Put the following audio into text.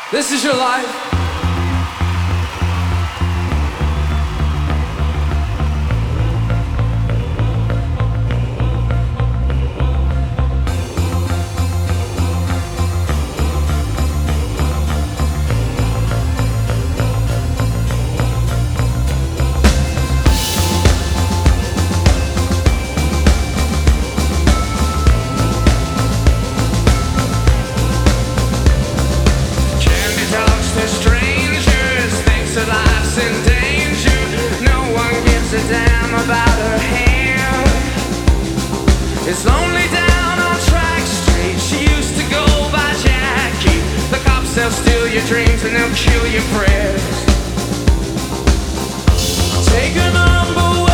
This is your life. Life's in danger. No one gives a damn about her hand. It's lonely down on Track Street. She used to go by Jackie. The cops, they'll steal your dreams and they'll kill your prayers. Take her number